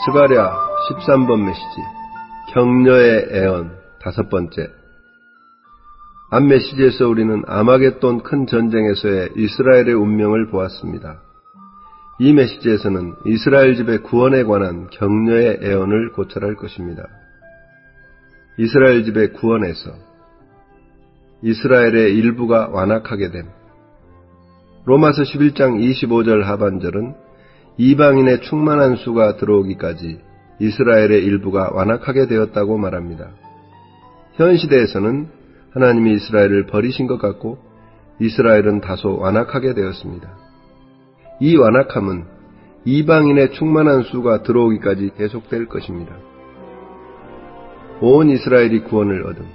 스가랴 13번 메시지 격려의 애언 5번째. 앞 메시지에서 우리는 아마겟돈 큰 전쟁에서의 이스라엘의 운명을 보았습니다. 이 메시지에서는 이스라엘 집의 구원에 관한 격려의 애언을 고찰할 것입니다. 이스라엘 집의 구원에서 이스라엘의 일부가 완악하게 됨. 로마서 11장 25절 하반절은 이방인의 충만한 수가 들어오기까지 이스라엘의 일부가 완악하게 되었다고 말합니다. 현 시대에서는 하나님이 이스라엘을 버리신 것 같고 이스라엘은 다소 완악하게 되었습니다. 이 완악함은 이방인의 충만한 수가 들어오기까지 계속될 것입니다. 온 이스라엘이 구원을 얻음.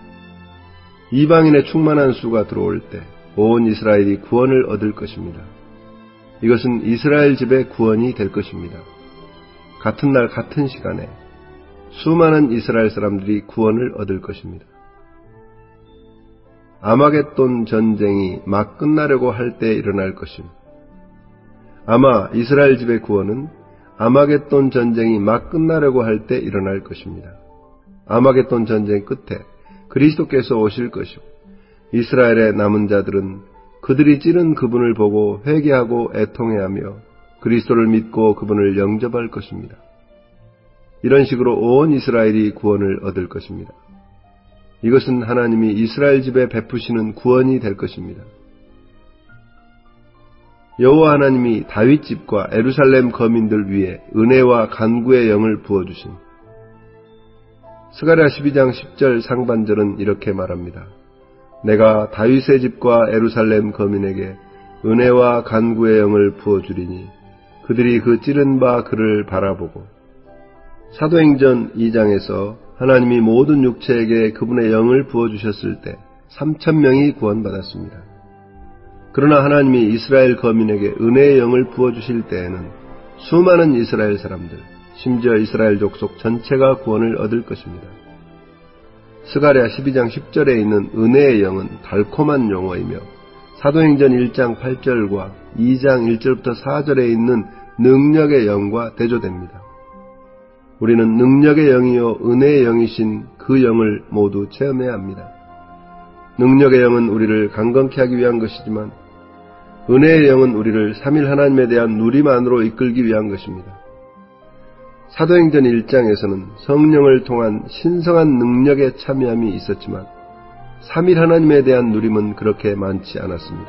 이방인의 충만한 수가 들어올 때 온 이스라엘이 구원을 얻을 것입니다. 이것은 이스라엘 집의 구원이 될 것입니다. 같은 날 같은 시간에 수많은 이스라엘 사람들이 구원을 얻을 것입니다. 아마겟돈 전쟁이 막 끝나려고 할 때 일어날 것임. 아마 이스라엘 집의 구원은 아마겟돈 전쟁이 막 끝나려고 할 때 일어날 것입니다. 아마겟돈 전쟁 끝에 그리스도께서 오실 것이고 이스라엘의 남은 자들은 그들이 찌른 그분을 보고 회개하고 애통해하며 그리스도를 믿고 그분을 영접할 것입니다. 이런 식으로 온 이스라엘이 구원을 얻을 것입니다. 이것은 하나님이 이스라엘 집에 베푸시는 구원이 될 것입니다. 여호와 하나님이 다윗 집과 예루살렘 거민들 위에 은혜와 간구의 영을 부어주신 스가랴 12장 10절 상반절은 이렇게 말합니다. 내가 다윗의 집과 예루살렘 거민에게 은혜와 간구의 영을 부어주리니 그들이 그 찌른 바 그를 바라보고. 사도행전 2장에서 하나님이 모든 육체에게 그분의 영을 부어주셨을 때 3,000명이 구원받았습니다. 그러나 하나님이 이스라엘 거민에게 은혜의 영을 부어주실 때에는 수많은 이스라엘 사람들, 심지어 이스라엘 족속 전체가 구원을 얻을 것입니다. 스가랴 12장 10절에 있는 은혜의 영은 달콤한 용어이며 사도행전 1장 8절과 2장 1절부터 4절에 있는 능력의 영과 대조됩니다. 우리는 능력의 영이요 은혜의 영이신 그 영을 모두 체험해야 합니다. 능력의 영은 우리를 강건케 하기 위한 것이지만 은혜의 영은 우리를 삼일 하나님에 대한 누림 안으로 이끌기 위한 것입니다. 사도행전 1장에서는 성령을 통한 신성한 능력의 참여함이 있었지만 삼일 하나님에 대한 누림은 그렇게 많지 않았습니다.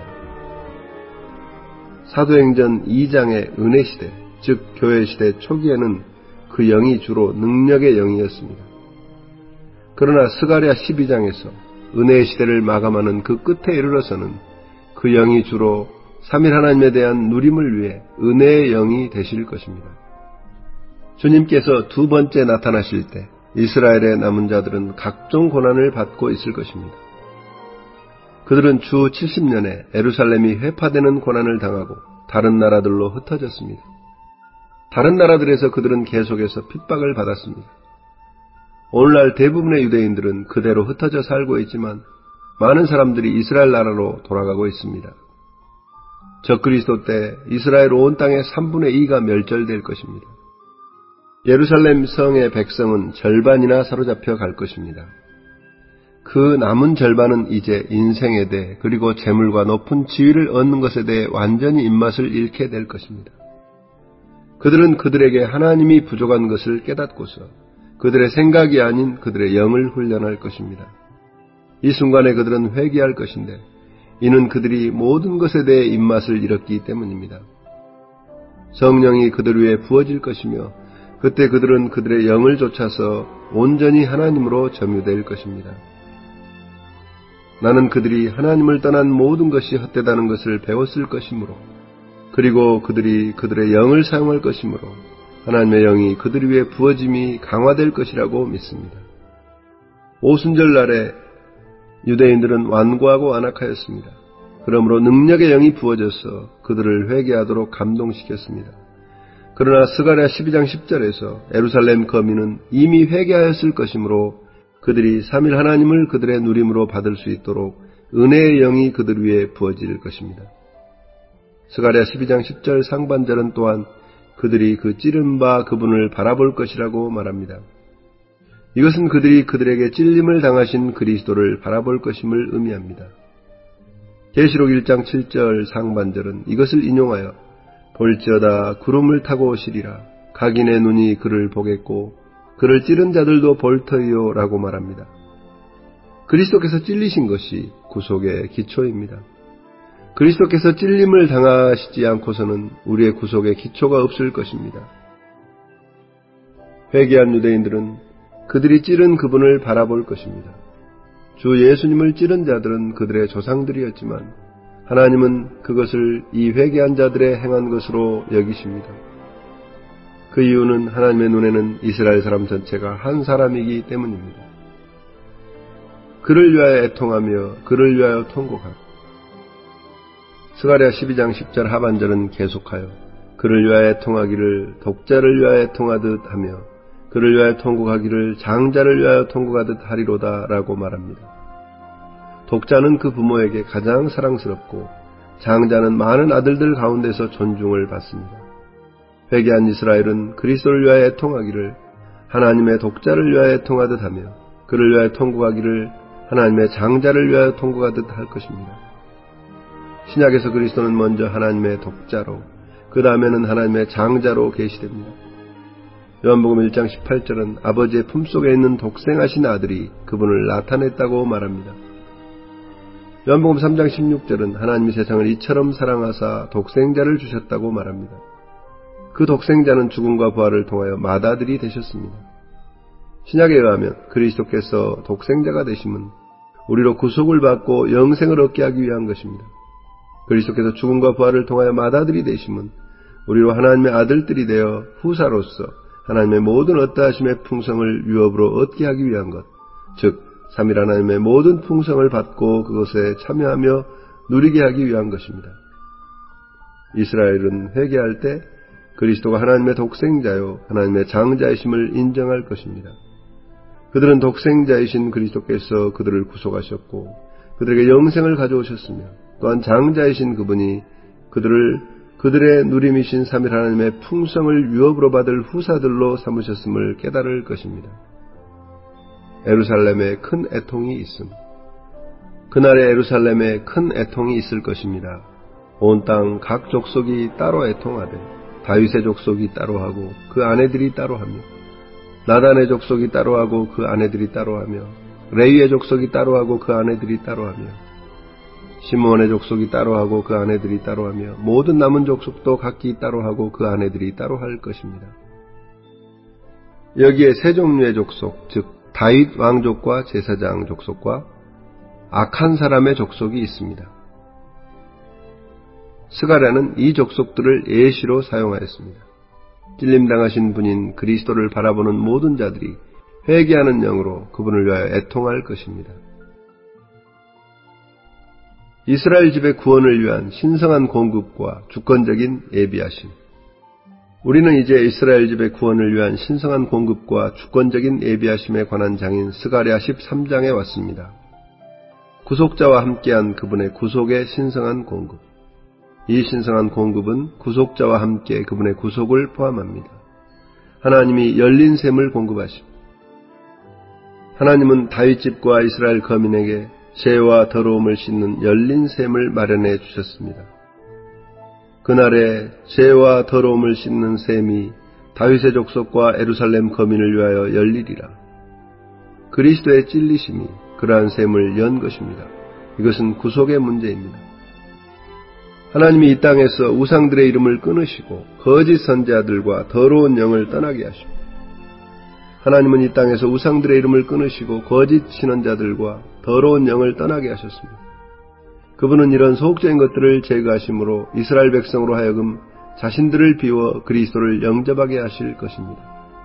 사도행전 2장의 은혜시대, 즉 교회시대 초기에는 그 영이 주로 능력의 영이었습니다. 그러나 스가랴 12장에서 은혜의 시대를 마감하는 그 끝에 이르러서는 그 영이 주로 삼일 하나님에 대한 누림을 위해 은혜의 영이 되실 것입니다. 주님께서 두 번째 나타나실 때 이스라엘의 남은 자들은 각종 고난을 받고 있을 것입니다. 그들은 주 70년에 예루살렘이 회파되는 고난을 당하고 다른 나라들로 흩어졌습니다. 다른 나라들에서 그들은 계속해서 핍박을 받았습니다. 오늘날 대부분의 유대인들은 그대로 흩어져 살고 있지만 많은 사람들이 이스라엘 나라로 돌아가고 있습니다. 적그리스도 때 이스라엘 온 땅의 3분의 2가 멸절될 것입니다. 예루살렘 성의 백성은 절반이나 사로잡혀 갈 것입니다. 그 남은 절반은 이제 인생에 대해 그리고 재물과 높은 지위를 얻는 것에 대해 완전히 입맛을 잃게 될 것입니다. 그들은 그들에게 하나님이 부족한 것을 깨닫고서 그들의 생각이 아닌 그들의 영을 훈련할 것입니다. 이 순간에 그들은 회개할 것인데 이는 그들이 모든 것에 대해 입맛을 잃었기 때문입니다. 성령이 그들 위에 부어질 것이며 그때 그들은 그들의 영을 좇아서 온전히 하나님으로 점유될 것입니다. 나는 그들이 하나님을 떠난 모든 것이 헛되다는 것을 배웠을 것이므로 그리고 그들이 그들의 영을 사용할 것이므로 하나님의 영이 그들 위에 부어짐이 강화될 것이라고 믿습니다. 오순절 날에 유대인들은 완고하고 완악하였습니다. 그러므로 능력의 영이 부어져서 그들을 회개하도록 감동시켰습니다. 그러나 스가랴 12장 10절에서 예루살렘 거민은 이미 회개하였을 것이므로 그들이 삼일 하나님을 그들의 누림으로 받을 수 있도록 은혜의 영이 그들 위에 부어질 것입니다. 스가랴 12장 10절 상반절은 또한 그들이 그 찌른 바 그분을 바라볼 것이라고 말합니다. 이것은 그들이 그들에게 찔림을 당하신 그리스도를 바라볼 것임을 의미합니다. 계시록 1장 7절 상반절은 이것을 인용하여 볼지어다 구름을 타고 오시리라. 각인의 눈이 그를 보겠고 그를 찌른 자들도 볼 터이요 라고 말합니다. 그리스도께서 찔리신 것이 구속의 기초입니다. 그리스도께서 찔림을 당하시지 않고서는 우리의 구속의 기초가 없을 것입니다. 회개한 유대인들은 그들이 찌른 그분을 바라볼 것입니다. 주 예수님을 찌른 자들은 그들의 조상들이었지만 하나님은 그것을 이 회개한 자들의 행한 것으로 여기십니다. 그 이유는 하나님의 눈에는 이스라엘 사람 전체가 한 사람이기 때문입니다. 그를 위하여 애통하며 그를 위하여 통곡하고 스가랴 12장 10절 하반절은 계속하여 그를 위하여 애통하기를 독자를 위하여 애통하듯 하며 그를 위하여 통곡하기를 장자를 위하여 통곡하듯 하리로다 라고 말합니다. 독자는 그 부모에게 가장 사랑스럽고 장자는 많은 아들들 가운데서 존중을 받습니다. 회개한 이스라엘은 그리스도를 위하여 애통하기를 하나님의 독자를 위하여 애통하듯 하며 그를 위하여 통곡하기를 하나님의 장자를 위하여 통곡하듯 할 것입니다. 신약에서 그리스도는 먼저 하나님의 독자로 그 다음에는 하나님의 장자로 계시됩니다. 요한복음 1장 18절은 아버지의 품속에 있는 독생하신 아들이 그분을 나타냈다고 말합니다. 요한복음 3장 16절은 하나님이 세상을 이처럼 사랑하사 독생자를 주셨다고 말합니다. 그 독생자는 죽음과 부활을 통하여 맏아들이 되셨습니다. 신약에 의하면 그리스도께서 독생자가 되심은 우리로 구속을 받고 영생을 얻게 하기 위한 것입니다. 그리스도께서 죽음과 부활을 통하여 맏아들이 되심은 우리로 하나님의 아들들이 되어 후사로서 하나님의 모든 어떠하심의 풍성을 유업으로 얻게 하기 위한 것, 즉 삼일 하나님의 모든 풍성을 받고 그것에 참여하며 누리게 하기 위한 것입니다. 이스라엘은 회개할 때 그리스도가 하나님의 독생자요 하나님의 장자이심을 인정할 것입니다. 그들은 독생자이신 그리스도께서 그들을 구속하셨고 그들에게 영생을 가져오셨으며 또한 장자이신 그분이 그들의 누림이신 삼일 하나님의 풍성을 유업으로 받을 후사들로 삼으셨음을 깨달을 것입니다. 에루살렘에 큰 애통이 있음. 그날의 에루살렘에 큰 애통이 있을 것입니다. 온 땅 각 족속이 따로 애통하되 다윗의 족속이 따로 하고 그 아내들이 따로 하며 나단의 족속이 따로 하고 그 아내들이 따로 하며 레위의 족속이 따로 하고 그 아내들이 따로 하며 시므온의 족속이 따로 하고 그 아내들이 따로 하며 모든 남은 족속도 각기 따로 하고 그 아내들이 따로 할 것입니다. 여기에 세 종류의 족속, 즉 다윗 왕족과 제사장 족속과 악한 사람의 족속이 있습니다. 스가랴는 이 족속들을 예시로 사용하였습니다. 찔림당하신 분인 그리스도를 바라보는 모든 자들이 회개하는 영으로 그분을 위하여 애통할 것입니다. 이스라엘 집의 구원을 위한 신성한 공급과 주권적인 예비하심. 우리는 이제 이스라엘 집의 구원을 위한 신성한 공급과 주권적인 예비하심에 관한 장인 스가랴 13장에 왔습니다. 구속자와 함께한 그분의 구속의 신성한 공급. 이 신성한 공급은 구속자와 함께 그분의 구속을 포함합니다. 하나님이 열린 샘을 공급하심. 하나님은 다윗집과 이스라엘 거민에게 죄와 더러움을 씻는 열린 샘을 마련해 주셨습니다. 그날에 죄와 더러움을 씻는 샘이 다윗의 족속과 에루살렘 거민을 위하여 열리리라. 그리스도의 찔리심이 그러한 샘을 연 것입니다. 이것은 구속의 문제입니다. 하나님이 이 땅에서 우상들의 이름을 끊으시고 거짓 선지자들과 더러운 영을 떠나게 하시고 하나님은 이 땅에서 우상들의 이름을 끊으시고 거짓 신언자들과 더러운 영을 떠나게 하셨습니다. 그분은 이런 소극적인 것들을 제거하심으로 이스라엘 백성으로 하여금 자신들을 비워 그리스도를 영접하게 하실 것입니다.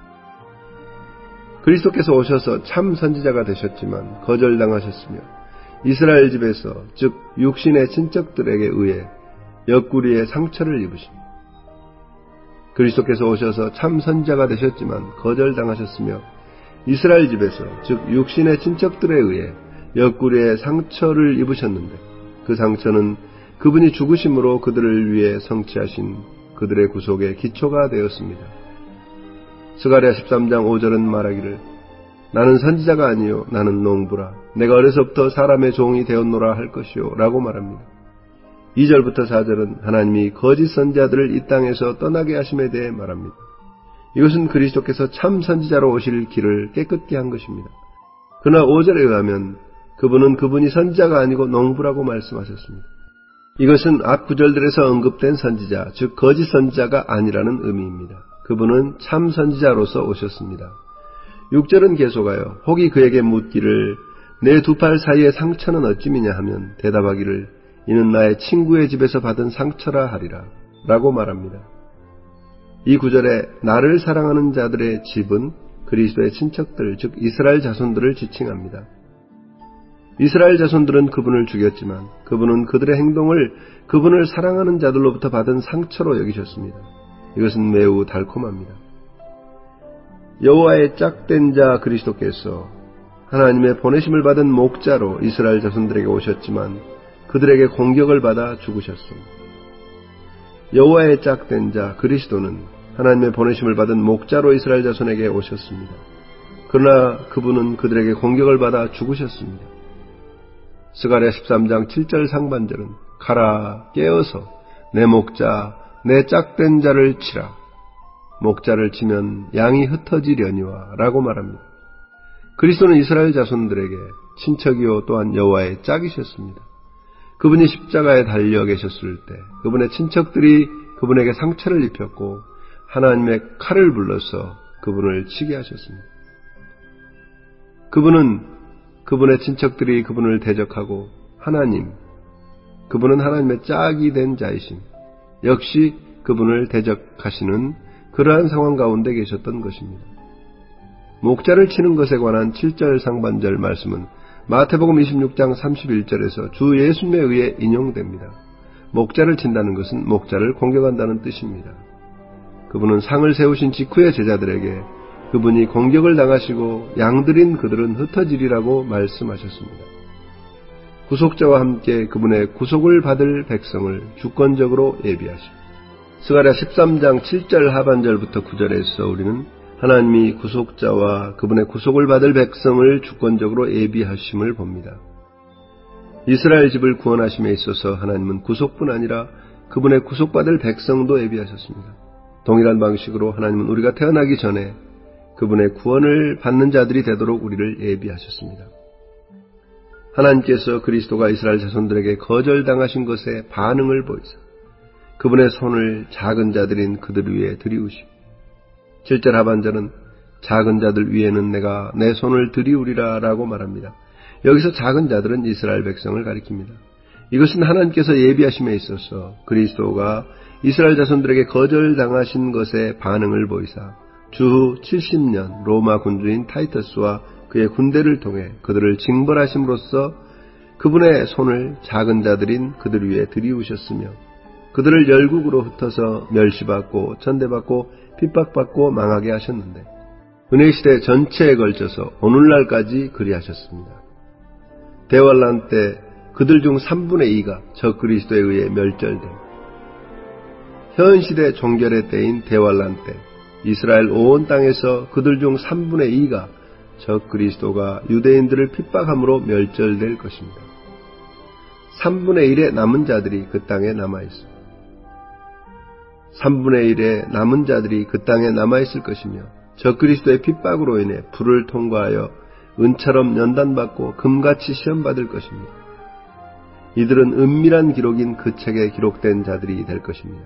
그리스도께서 오셔서 참 선지자가 되셨지만 거절당하셨으며 이스라엘 집에서 즉 육신의 친척들에게 의해 옆구리에 상처를 입으십니다. 그리스도께서 오셔서 참 선지자가 되셨지만 거절당하셨으며 이스라엘 집에서 즉 육신의 친척들에 의해 옆구리에 상처를 입으셨는데 그 상처는 그분이 죽으심으로 그들을 위해 성취하신 그들의 구속의 기초가 되었습니다. 스가랴 13장 5절은 말하기를 나는 선지자가 아니요 나는 농부라 내가 어려서부터 사람의 종이 되었노라 할 것이요 라고 말합니다. 2절부터 4절은 하나님이 거짓 선지자들을 이 땅에서 떠나게 하심에 대해 말합니다. 이것은 그리스도께서 참 선지자로 오실 길을 깨끗게 한 것입니다. 그러나 5절에 의하면 그분은 그분이 선지자가 아니고 농부라고 말씀하셨습니다. 이것은 앞 구절들에서 언급된 선지자, 즉 거짓 선지자가 아니라는 의미입니다. 그분은 참 선지자로서 오셨습니다. 6절은 계속하여 혹이 그에게 묻기를 내 두 팔 사이의 상처는 어찌미냐 하면 대답하기를 이는 나의 친구의 집에서 받은 상처라 하리라 라고 말합니다. 이 구절에 나를 사랑하는 자들의 집은 그리스도의 친척들, 즉 이스라엘 자손들을 지칭합니다. 이스라엘 자손들은 그분을 죽였지만 그분은 그들의 행동을 그분을 사랑하는 자들로부터 받은 상처로 여기셨습니다. 이것은 매우 달콤합니다. 여호와의 짝된 자 그리스도께서 하나님의 보내심을 받은 목자로 이스라엘 자손들에게 오셨지만 그들에게 공격을 받아 죽으셨습니다. 여호와의 짝된 자 그리스도는 하나님의 보내심을 받은 목자로 이스라엘 자손에게 오셨습니다. 그러나 그분은 그들에게 공격을 받아 죽으셨습니다. 스가랴 13장 7절 상반절은 가라 깨어서 내 목자 내 짝된 자를 치라 목자를 치면 양이 흩어지려니와 라고 말합니다. 그리스도는 이스라엘 자손들에게 친척이요 또한 여호와의 짝이셨습니다. 그분이 십자가에 달려 계셨을 때 그분의 친척들이 그분에게 상처를 입혔고 하나님의 칼을 불러서 그분을 치게 하셨습니다. 그분의 친척들이 그분을 대적하고 그분은 하나님의 짝이 된 자이신 역시 그분을 대적하시는 그러한 상황 가운데 계셨던 것입니다. 목자를 치는 것에 관한 7절 상반절 말씀은 마태복음 26장 31절에서 주 예수님에 의해 인용됩니다. 목자를 친다는 것은 목자를 공격한다는 뜻입니다. 그분은 상을 세우신 직후의 제자들에게 그분이 공격을 당하시고 양들인 그들은 흩어지리라고 말씀하셨습니다. 구속자와 함께 그분의 구속을 받을 백성을 주권적으로 예비하십니다. 스가랴 13장 7절 하반절부터 9절에서 우리는 하나님이 구속자와 그분의 구속을 받을 백성을 주권적으로 예비하심을 봅니다. 이스라엘 집을 구원하심에 있어서 하나님은 구속뿐 아니라 그분의 구속받을 백성도 예비하셨습니다. 동일한 방식으로 하나님은 우리가 태어나기 전에 그분의 구원을 받는 자들이 되도록 우리를 예비하셨습니다. 하나님께서 그리스도가 이스라엘 자손들에게 거절당하신 것에 반응을 보이사 그분의 손을 작은 자들인 그들 위에 들이우시고 7절 하반절은 작은 자들 위에는 내가 내 손을 들이우리라 라고 말합니다. 여기서 작은 자들은 이스라엘 백성을 가리킵니다. 이것은 하나님께서 예비하심에 있어서 그리스도가 이스라엘 자손들에게 거절당하신 것에 반응을 보이사 주후 70년 로마 군주인 타이터스와 그의 군대를 통해 그들을 징벌하심으로써 그분의 손을 작은 자들인 그들 위에 들이우셨으며 그들을 열국으로 흩어서 멸시받고 천대받고 핍박받고 망하게 하셨는데 은혜시대 전체에 걸쳐서 오늘날까지 그리하셨습니다. 대환란 때 그들 중 3분의 2가 적그리스도에 의해 멸절됨. 현 시대 종결의 때인 대환란 때 이스라엘 온 땅에서 그들 중 3분의 2가 적그리스도가 유대인들을 핍박함으로 멸절될 것입니다. 3분의 1의 남은 자들이 그 땅에 남아있습니다. 3분의 1의 남은 자들이 그 땅에 남아있을 것이며 적그리스도의 핍박으로 인해 불을 통과하여 은처럼 연단받고 금같이 시험받을 것입니다. 이들은 은밀한 기록인 그 책에 기록된 자들이 될 것입니다.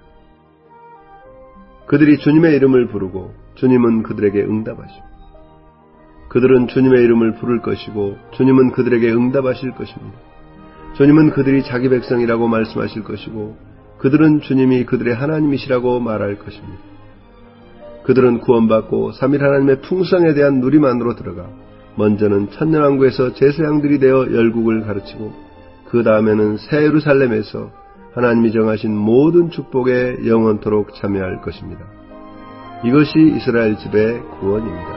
그들이 주님의 이름을 부르고 주님은 그들에게 응답하시고 그들은 주님의 이름을 부를 것이고 주님은 그들에게 응답하실 것입니다. 주님은 그들이 자기 백성이라고 말씀하실 것이고 그들은 주님이 그들의 하나님이시라고 말할 것입니다. 그들은 구원받고 3일 하나님의 풍성에 대한 누림 안으로 들어가 먼저는 천년왕국에서 제사장들이 되어 열국을 가르치고 그 다음에는 새 예루살렘에서 하나님이 정하신 모든 축복에 영원토록 참여할 것입니다. 이것이 이스라엘 집의 구원입니다.